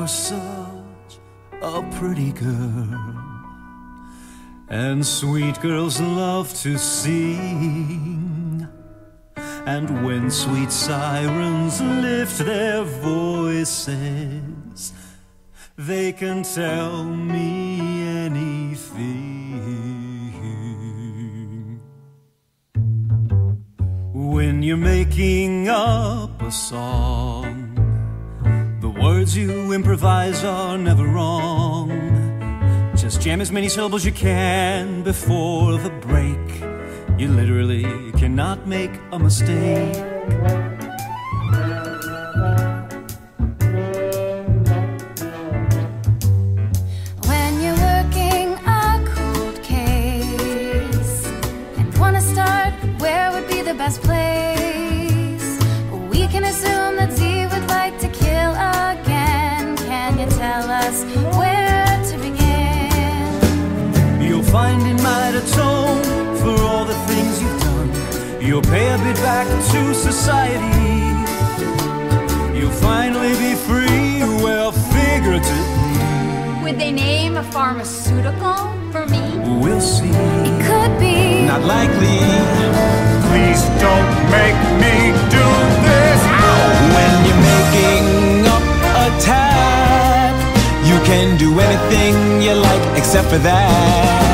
such a pretty girl, and sweet girls love to sing. And when sweet sirens lift their voices, they can tell me anything. When you're making up a song, the words you improvise are never wrong. Just jam as many syllables you can before the break. You literally cannot make a mistake. When you're working a cold case and wanna start, where would be the best place? We can assume that Z would like to kill again. Can you tell us where to begin? You'll find it might atone for all the things you've done. You'll pay a bit back to society. You'll finally be free, well, figuratively. Would they name a pharmaceutical for me? We'll see. It could be. Not likely. Please don't make me do this. Ow! When you're making up a tab, you can do anything you like except for that.